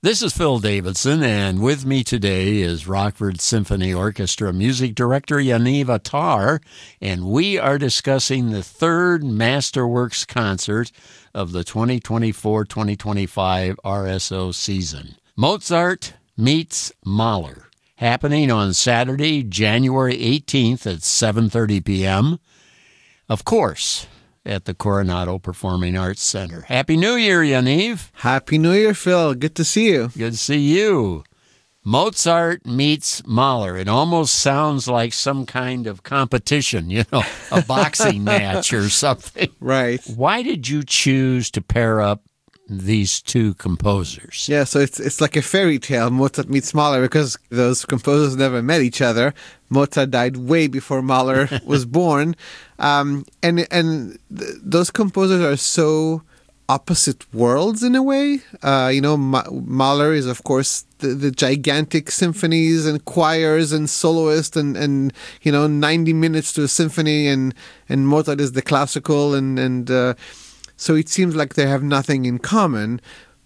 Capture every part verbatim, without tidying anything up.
This is Phil Davidson, and with me today is Rockford Symphony Orchestra Music Director Yaniv Attar, and we are discussing the third Masterworks concert of the twenty twenty-four twenty twenty-five R S O season. Mozart meets Mahler, happening on Saturday, January eighteenth at seven thirty p.m., of course, at the Coronado Performing Arts Center. Happy New Year, Yaniv. Happy New Year, Phil. Good to see you. Good to see you. Mozart meets Mahler. It almost sounds like some kind of competition, you know, a boxing match or something. Right. Why did you choose to pair up these two composers? Yeah, so it's it's like a fairy tale, Mozart meets Mahler, because those composers never met each other. Mozart died way before Mahler was born. Um, and and th- those composers are so opposite worlds in a way. Uh, you know, Ma- Mahler is, of course, the, the gigantic symphonies and choirs and soloists and, and, you know, ninety minutes to a symphony. And, and Mozart is the classical. And, and uh, so it seems like they have nothing in common.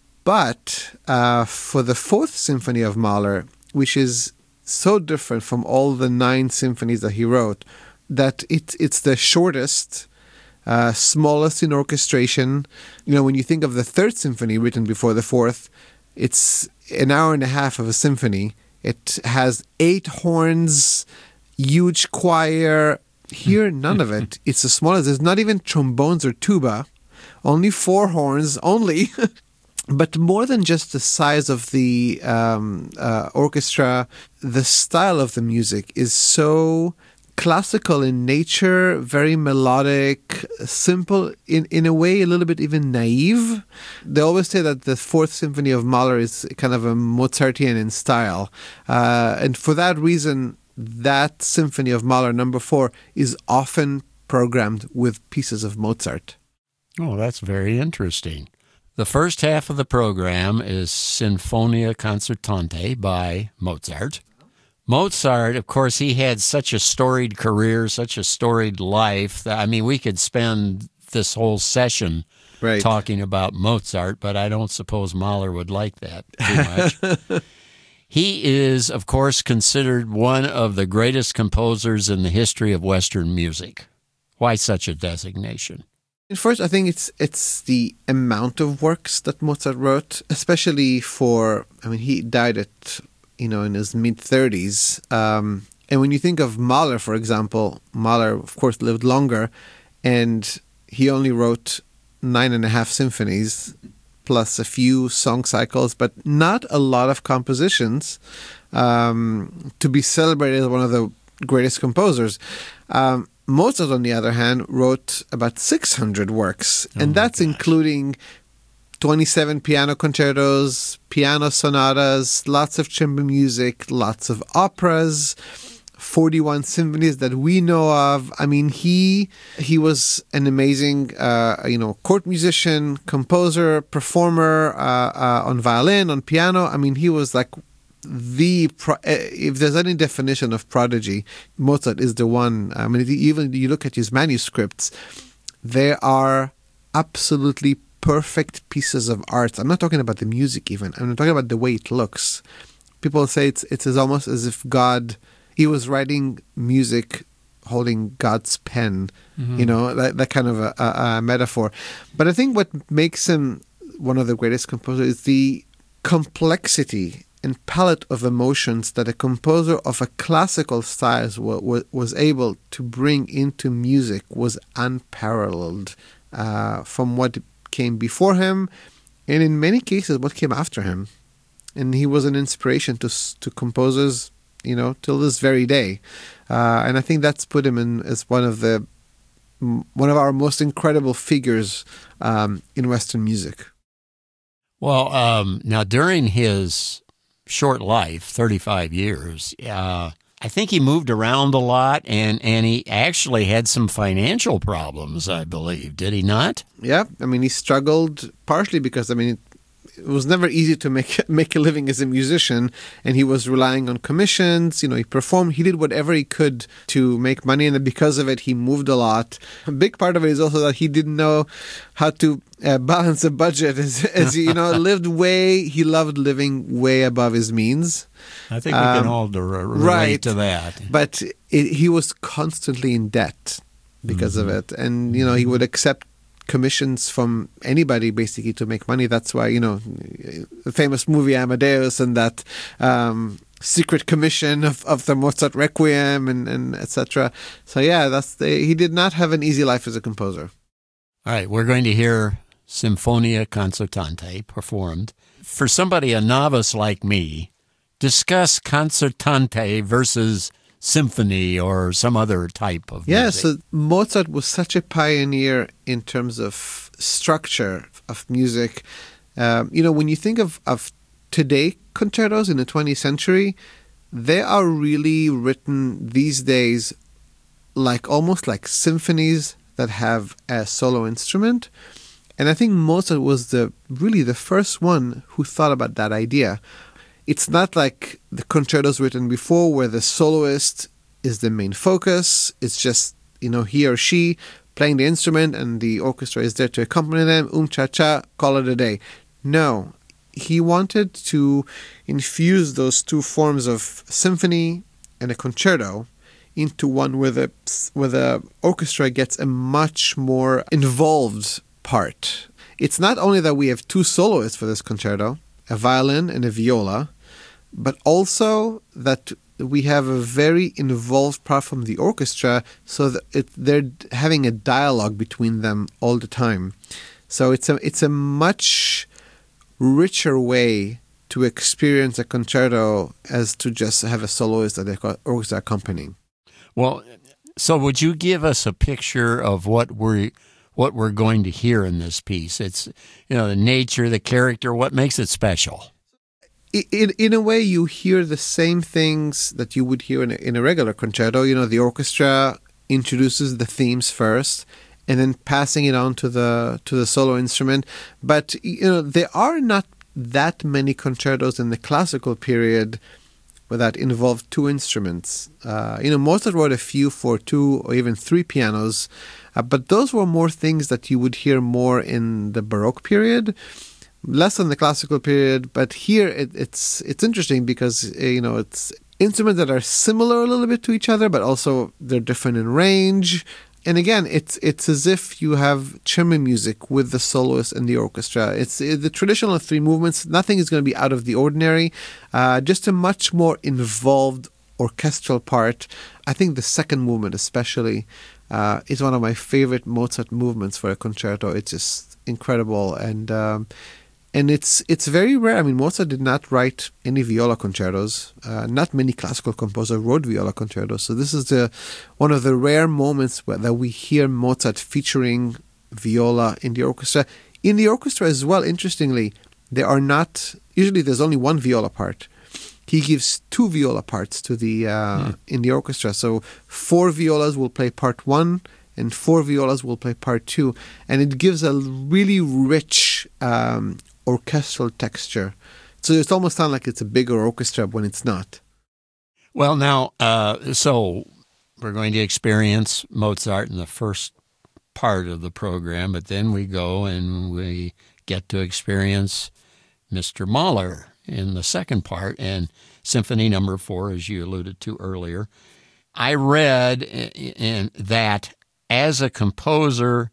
But uh, for the fourth symphony of Mahler, which is so different from all the nine symphonies that he wrote, that it, it's the shortest, uh, smallest in orchestration. You know, when you think of the third symphony written before the fourth, it's an hour and a half of a symphony. It has eight horns, huge choir. Here, none of it. It's the smallest. There's not even trombones or tuba. Only four horns, only. But more than just the size of the um, uh, orchestra, the style of the music is so classical in nature, very melodic, simple, in, in a way a little bit even naive. They always say that the Fourth Symphony of Mahler is kind of a Mozartian in style. Uh, and for that reason, that Symphony of Mahler, number four, is often programmed with pieces of Mozart. Oh, that's very interesting. The first half of the program is Sinfonia Concertante by Mozart. Mozart, of course, he had such a storied career, such a storied life, that, I mean, we could spend this whole session right. talking about Mozart, but I don't suppose Mahler would like that too much. He is, of course, considered one of the greatest composers in the history of Western music. Why such a designation? First, I think it's it's the amount of works that Mozart wrote, especially for, I mean, he died at, you know, in his mid-thirties. Um, and when you think of Mahler, for example, Mahler, of course, lived longer, and he only wrote nine and a half symphonies, plus a few song cycles, but not a lot of compositions um, to be celebrated as one of the greatest composers. Um, Mozart, on the other hand, wrote about six hundred works, oh and that's gosh. including twenty-seven piano concertos, piano sonatas, lots of chamber music, lots of operas, forty-one symphonies that we know of. I mean, he he was an amazing, uh, you know, court musician, composer, performer uh, uh, on violin, on piano. I mean, he was like the pro- if there's any definition of prodigy, Mozart is the one. I mean, even you look at his manuscripts, they are absolutely perfect pieces of art. I'm not talking about the music even. I'm talking about the way it looks. People say it's it's as almost as if God, he was writing music holding God's pen, mm-hmm. you know, that, that kind of a, a, a metaphor. But I think what makes him one of the greatest composers is the complexity and palette of emotions that a composer of a classical style was, was able to bring into music was unparalleled uh, from what came before him, and in many cases what came after him. And he was an inspiration to to composers, you know, till this very day. Uh, and I think that's put him in as one of the one of our most incredible figures um, in Western music. Well, um, now during his short life, thirty-five years, uh, I think he moved around a lot, and, and he actually had some financial problems, I believe. Did he not? Yeah, I mean, he struggled partially because, I mean, it was never easy to make make a living as a musician, and he was relying on commissions. You know, he performed, he did whatever he could to make money, and because of it, he moved a lot. A big part of it is also that he didn't know how to uh, balance a budget, as, as he, you know, lived way, he loved living way above his means. I think we can um, all relate right. to that. But it, he was constantly in debt because mm-hmm. of it, and, you know, he would accept commissions from anybody basically to make money. That's why, you know, the famous movie Amadeus and that um, secret commission of, of the Mozart Requiem and, and et cetera. So yeah, that's the, he did not have an easy life as a composer. All right, we're going to hear Sinfonia Concertante performed. For somebody, a novice like me, discuss concertante versus symphony or some other type of yeah, music. So Mozart was such a pioneer in terms of structure of music. Um, you know, when you think of, of today concertos in the twentieth century, they are really written these days like almost like symphonies that have a solo instrument. And I think Mozart was the really the first one who thought about that idea. It's not like the concertos written before where the soloist is the main focus. It's just, you know, he or she playing the instrument and the orchestra is there to accompany them. Um, cha, cha, call it a day. No, he wanted to infuse those two forms of symphony and a concerto into one where the, where the orchestra gets a much more involved part. It's not only that we have two soloists for this concerto, a violin and a viola, but also that we have a very involved part from the orchestra, so that it, they're having a dialogue between them all the time. So it's a it's a much richer way to experience a concerto as to just have a soloist that the orchestra accompanying. Well, so would you give us a picture of what we're what we're going to hear in this piece? It's, you know, the nature, the character, what makes it special? In, in a way, you hear the same things that you would hear in a, in a regular concerto. You know, the orchestra introduces the themes first, and then passing it on to the to the solo instrument. But, you know, there are not that many concertos in the classical period that involved two instruments. Uh, you know, Mozart wrote a few for two or even three pianos, uh, but those were more things that you would hear more in the Baroque period, less in the classical period. But here it, it's it's interesting because, uh, you know, it's instruments that are similar a little bit to each other, but also they're different in range. And again, it's it's as if you have chamber music with the soloist and the orchestra. It's the traditional three movements. Nothing is going to be out of the ordinary. Uh, just a much more involved orchestral part. I think the second movement especially uh, is one of my favorite Mozart movements for a concerto. It's just incredible. And um, and it's it's very rare. I mean, Mozart did not write any viola concertos. Uh, not many classical composers wrote viola concertos. So this is the one of the rare moments where, that we hear Mozart featuring viola in the orchestra. In the orchestra as well, interestingly, there are not, usually there's only one viola part. He gives two viola parts to the uh, mm. in the orchestra. So four violas will play part one, and four violas will play part two. And it gives a really rich um, orchestral texture. So it's almost sound like it's a bigger orchestra when it's not. Well, now, uh, so we're going to experience Mozart in the first part of the program, but then we go and we get to experience Mister Mahler in the second part, and Symphony Number Four, as you alluded to earlier. I read in that as a composer,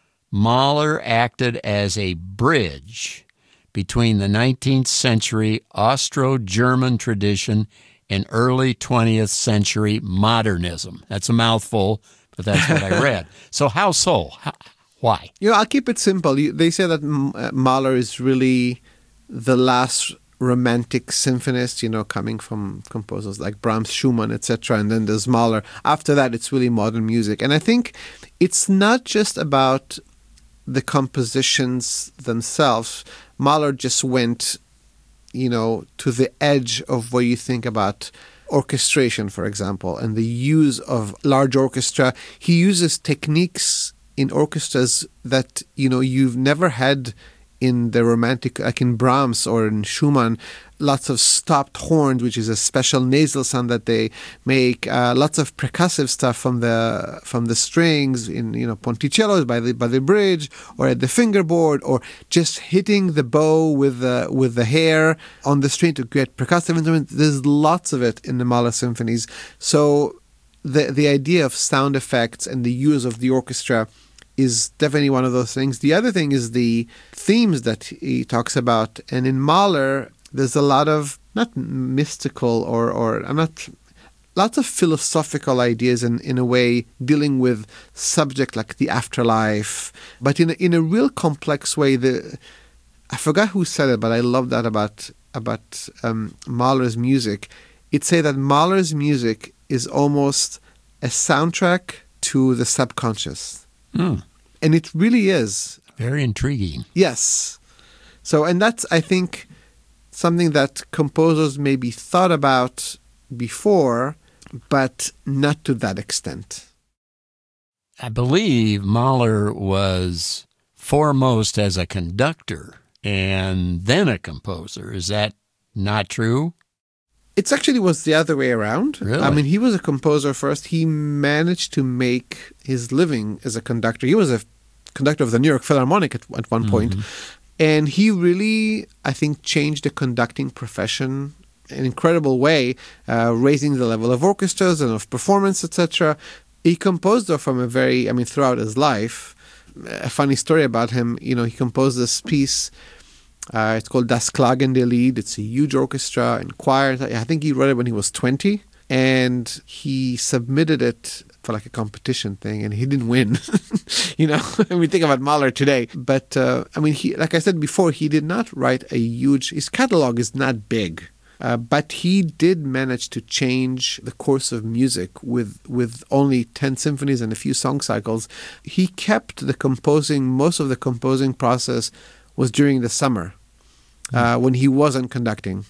Mahler acted as a bridge between the nineteenth century Austro-German tradition and early twentieth century modernism. That's a mouthful, but that's what I read. So how so? How, why? You know, I'll keep it simple. You, they say that Mahler is really the last romantic symphonist, you know, coming from composers like Brahms, Schumann, et cetera. And then there's Mahler. After that, it's really modern music. And I think it's not just about the compositions themselves. Mahler just went, you know, to the edge of what you think about orchestration, for example, and the use of large orchestra. He uses techniques in orchestras that, you know, you've never had in the romantic, like in Brahms or in Schumann, lots of stopped horns, which is a special nasal sound that they make. Uh, lots of percussive stuff from the from the strings in you know ponticellos by the by the bridge or at the fingerboard, or just hitting the bow with the with the hair on the string to get percussive instruments. There's lots of it in the Mahler symphonies. So the the idea of sound effects and the use of the orchestra is definitely one of those things. The other thing is the themes that he talks about. And in Mahler, there's a lot of, not mystical or, or I'm not, lots of philosophical ideas in, in a way, dealing with subject like the afterlife, but in a, in a real complex way. The I forgot who said it, but I love that about, about um, Mahler's music. It say that Mahler's music is almost a soundtrack to the subconscious. Mm. And it really is. Very intriguing. Yes. So, and that's, I think, something that composers maybe thought about before, but not to that extent. I believe Mahler was foremost as a conductor and then a composer. Is that not true? It actually was the other way around. Really? I mean, he was a composer first. He managed to make his living as a conductor. He was a conductor of the New York Philharmonic at, at one point. Mm-hmm. And he really, I think, changed the conducting profession in an incredible way, uh, raising the level of orchestras and of performance, et cetera. He composed, though, from a very, I mean, throughout his life. A funny story about him, you know, he composed this piece. Uh, it's called Das Klagende Lied. It's a huge orchestra and choir. I think he wrote it when he was twenty, and he submitted it for like a competition thing, and he didn't win. you know, and we think about Mahler today, but uh, I mean, he, like I said before, he did not write a huge. His catalog is not big, uh, but he did manage to change the course of music with with only ten symphonies and a few song cycles. He kept the composing. Most of the composing process was during the summer. Uh, when he wasn't conducting.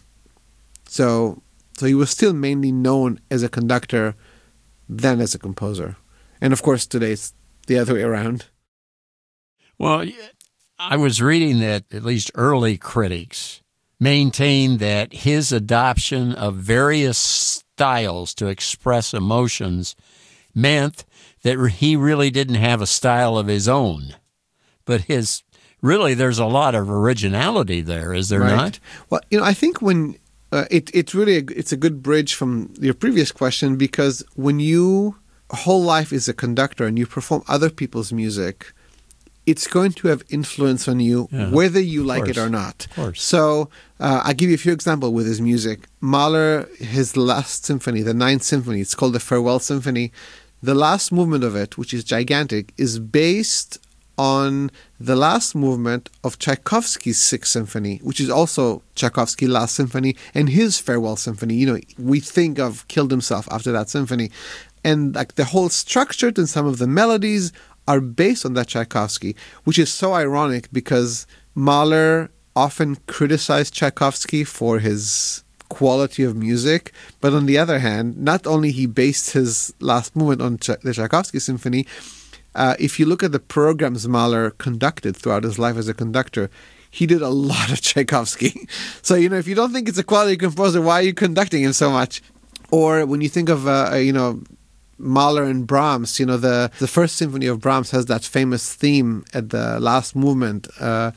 So so he was still mainly known as a conductor than as a composer. And of course, today it's the other way around. Well, I was reading that at least early critics maintained that his adoption of various styles to express emotions meant that he really didn't have a style of his own, but his Really, there's a lot of originality there, is there right. not? Well, you know, I think when uh, it it's really a, it's a good bridge from your previous question, because when you whole life is a conductor and you perform other people's music, it's going to have influence on you, yeah, whether you like course. it or not. Of course. So uh, I'll give you a few examples with his music. Mahler, his last symphony, the Ninth Symphony, it's called the Farewell Symphony. The last movement of it, which is gigantic, is based on the last movement of Tchaikovsky's Sixth Symphony, which is also Tchaikovsky's last symphony, and his Farewell Symphony. You know, we think of killed himself after that symphony. And like the whole structure and some of the melodies are based on that Tchaikovsky, which is so ironic because Mahler often criticized Tchaikovsky for his quality of music, but on the other hand, not only he based his last movement on Ch- the Tchaikovsky Symphony, Uh, if you look at the programs Mahler conducted throughout his life as a conductor, he did a lot of Tchaikovsky. So, you know, if you don't think it's a quality composer, why are you conducting him so much? Or when you think of, uh, you know, Mahler and Brahms, you know, the, the first symphony of Brahms has that famous theme at the last movement. Uh,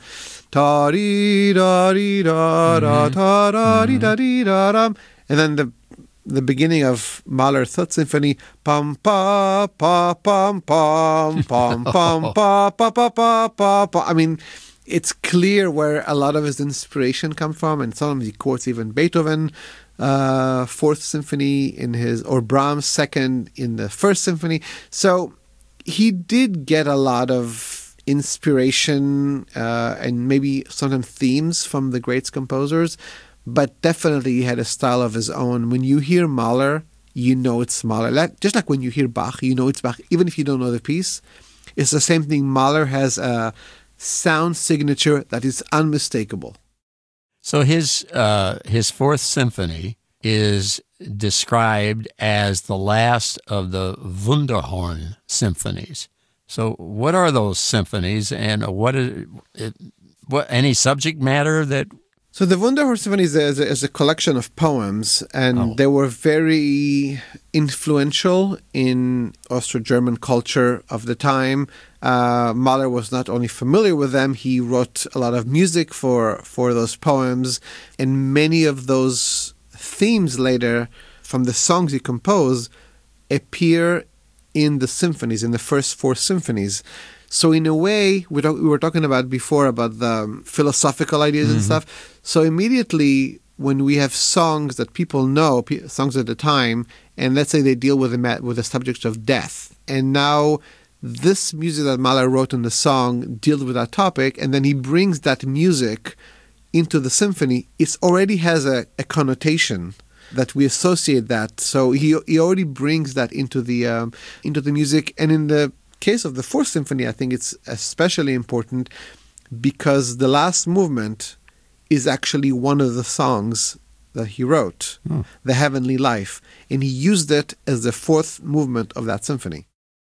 and then the the beginning of Mahler's Third Symphony, pam pa pa pam pam pam pam pa pa pa pa pa pa. I mean, it's clear where a lot of his inspiration comes from, and some of the quotes even Beethoven, uh, Fourth Symphony in his, or Brahms Second in the First Symphony. So he did get a lot of inspiration uh, and maybe sometimes themes from the great composers. But definitely he had a style of his own. When you hear Mahler, you know it's Mahler. Like, just like when you hear Bach, you know it's Bach, even if you don't know the piece. It's the same thing. Mahler has a sound signature that is unmistakable. So his uh, his Fourth Symphony is described as the last of the Wunderhorn symphonies. So what are those symphonies, and what is it, What, any subject matter that... So the Wunderhorn Symphony is a, is a, is a collection of poems, and Oh. they were very influential in Austro-German culture of the time. Uh, Mahler was not only familiar with them, he wrote a lot of music for, for those poems, and many of those themes later from the songs he composed appear in the symphonies, in the first four symphonies. So in a way, we, talk, we were talking about before about the philosophical ideas mm-hmm. and stuff. So immediately when we have songs that people know, p- songs at the time, and let's say they deal with the, with the subject of death, and now this music that Mahler wrote in the song deals with that topic, and then he brings that music into the symphony, it already has a, a connotation that we associate that. So he he already brings that into the um, into the music, and in the case of the Fourth Symphony, I think it's especially important because the last movement is actually one of the songs that he wrote, hmm. The Heavenly Life, and he used it as the fourth movement of that symphony.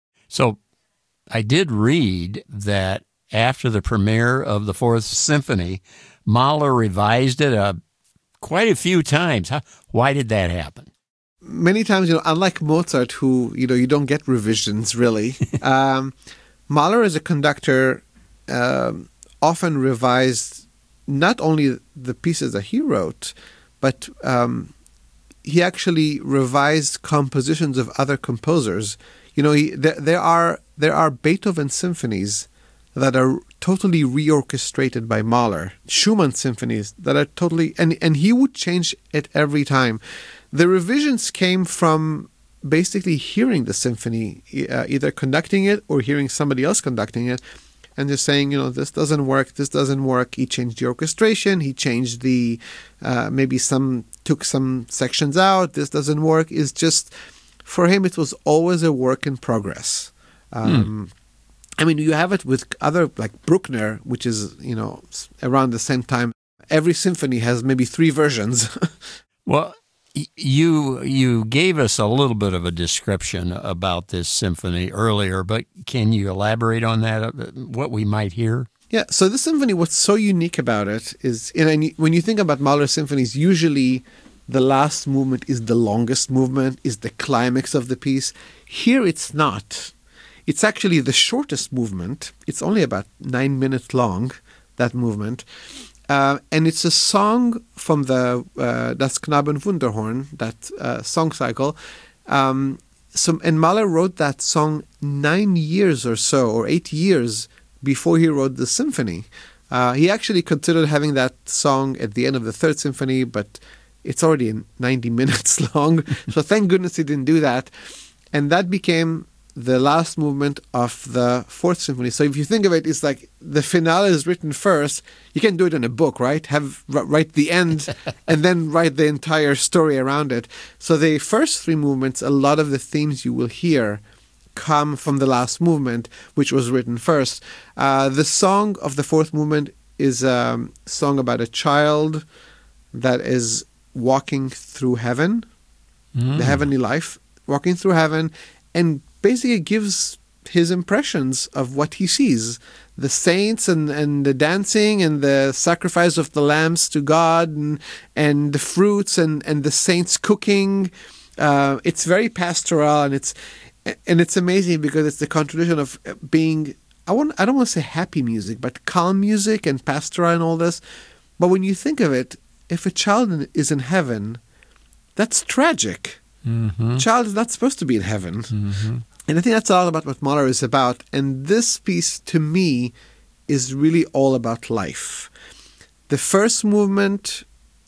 So I did read that after the premiere of the Fourth Symphony, Mahler revised it uh, quite a few times. How, why did that happen? Many times, you know, unlike Mozart, who, you know, you don't get revisions, really. um, Mahler, as a conductor, um, often revised not only the pieces that he wrote, but um, he actually revised compositions of other composers. You know, he, there, there are there are Beethoven symphonies that are totally reorchestrated by Mahler, Schumann symphonies that are totally, and, and he would change it every time. The revisions came from basically hearing the symphony, uh, either conducting it or hearing somebody else conducting it, and just saying, you know, this doesn't work, this doesn't work. He changed the orchestration, he changed the, uh, maybe some, took some sections out, this doesn't work. It's just, for him, it was always a work in progress. Um, mm. I mean, you have it with other, like Bruckner, which is, you know, around the same time. Every symphony has maybe three versions. Well, you you gave us a little bit of a description about this symphony earlier, but can you elaborate on that, what we might hear? Yeah, so this symphony, what's so unique about it is, and when you think about Mahler symphonies, usually the last movement is the longest movement, is the climax of the piece. Here it's not. It's actually the shortest movement. It's only about nine minutes long, that movement. Uh, and it's a song from the uh, Das Knaben Wunderhorn, that uh, song cycle. Um, so, and Mahler wrote that song nine years or so, or eight years before he wrote the symphony. Uh, he actually considered having that song at the end of the Third Symphony, but it's already ninety minutes long. So thank goodness he didn't do that. And that became the last movement of the Fourth Symphony. So if you think of it, it's like the finale is written first. You can do it in a book, right? Have write the end and then write the entire story around it. So the first three movements, a lot of the themes you will hear come from the last movement, which was written first. Uh, the song of the fourth movement is a song about a child that is walking through heaven, mm. the heavenly life, walking through heaven, and basically gives his impressions of what he sees. The saints and, and the dancing and the sacrifice of the lambs to God and, and the fruits and, and the saints cooking. Uh, it's very pastoral, and it's and it's amazing because it's the contradiction of being, I want I don't want to say happy music, but calm music and pastoral and all this. But when you think of it, if a child is in heaven, that's tragic. Mm-hmm. A child is not supposed to be in heaven. Mm-hmm. And I think that's all about what Mahler is about. And this piece, to me, is really all about life. The first movement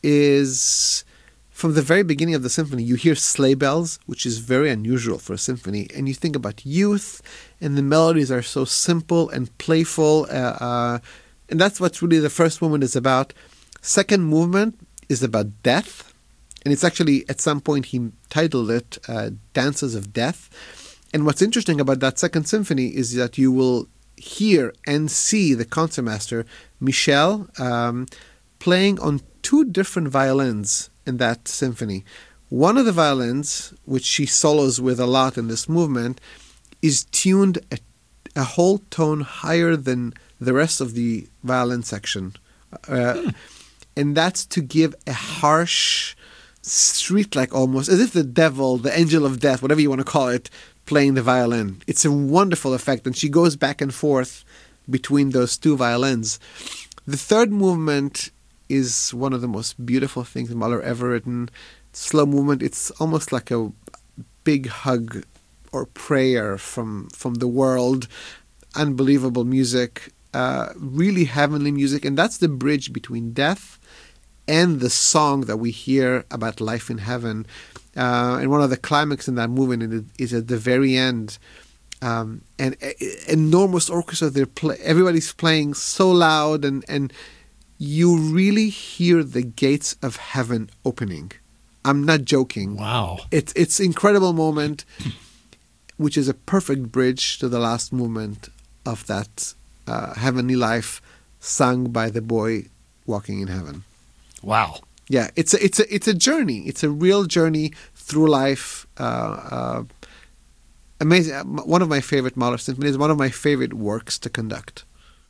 is, from the very beginning of the symphony, you hear sleigh bells, which is very unusual for a symphony. And you think about youth, and the melodies are so simple and playful. Uh, uh, and that's what really the first movement is about. Second movement is about death. And it's actually, at some point, he titled it uh, Dances of Death. And what's interesting about that second symphony is that you will hear and see the concertmaster, Michel, um, playing on two different violins in that symphony. One of the violins, which she solos with a lot in this movement, is tuned at, a whole tone higher than the rest of the violin section. Uh, hmm. And that's to give a harsh, street-like almost, as if the devil, the angel of death, whatever you want to call it, playing the violin. It's a wonderful effect, and she goes back and forth between those two violins. The third movement is one of the most beautiful things Mahler ever written. Slow movement. It's almost like a big hug or prayer from from the world. Unbelievable music, uh, really heavenly music, and that's the bridge between death and the song that we hear about life in heaven. Uh, and one of the climax in that movement is at the very end. Um, and a, enormous orchestra. They're play, everybody's playing so loud, and, and you really hear the gates of heaven opening. I'm not joking. Wow. It's it's incredible moment, which is a perfect bridge to the last movement of that uh, heavenly life sung by the boy walking in heaven. Wow. Yeah, it's a, it's a, it's a journey. It's a real journey through life. Uh, uh, amazing. One of my favorite Mahler symphonies, one of my favorite works to conduct.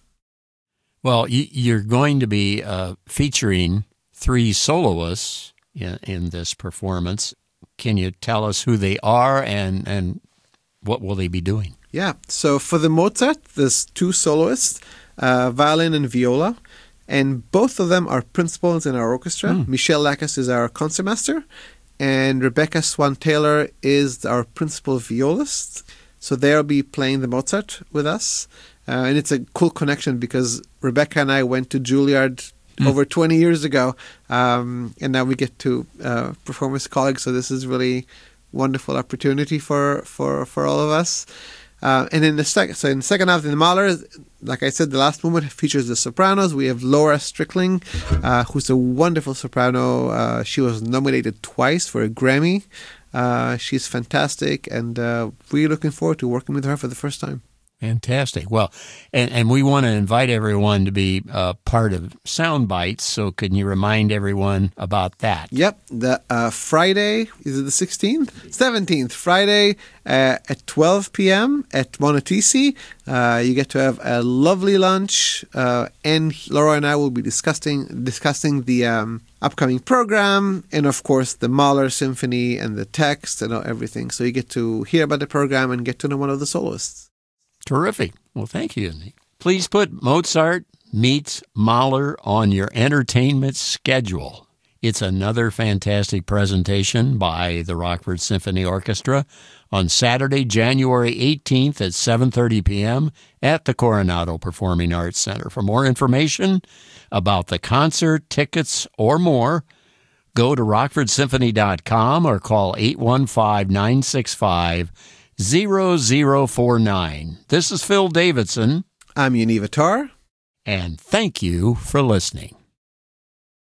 Well, you're going to be uh, featuring three soloists in, in this performance. Can you tell us who they are and, and what will they be doing? Yeah, so for the Mozart, there's two soloists, uh, violin and viola, and both of them are principals in our orchestra. Mm. Michelle Lackas is our concertmaster, and Rebecca Swan-Taylor is our principal violist. So they'll be playing the Mozart with us. Uh, and it's a cool connection because Rebecca and I went to Juilliard mm. over twenty years ago, um, and now we get to uh, perform as colleagues. So this is really wonderful opportunity for, for, for all of us. Uh, and in the second, so in the second half, in the Mahler, like I said, the last movement features the sopranos. We have Laura Strickling, uh, who's a wonderful soprano. Uh, she was nominated twice for a Grammy. Uh, she's fantastic, and uh, really looking forward to working with her for the first time. Fantastic. Well, and, and we want to invite everyone to be uh, part of Sound Bites, so can you remind everyone about that? Yep. The uh, Friday, is it the sixteenth? seventeenth, Friday uh, at twelve p.m. at Monotisi. Uh, you get to have a lovely lunch, uh, and Laura and I will be discussing discussing the um, upcoming program, and of course the Mahler Symphony and the text and everything. So you get to hear about the program and get to know one of the soloists. Terrific. Well, thank you. Please put Mozart Meets Mahler on your entertainment schedule. It's another fantastic presentation by the Rockford Symphony Orchestra on Saturday, January eighteenth at seven thirty p.m. at the Coronado Performing Arts Center. For more information about the concert, tickets, or more, go to rockford symphony dot com or call eight one five, nine six five, zero zero four nine. This is Phil Davidson. I'm Yaniv Attar. And thank you for listening.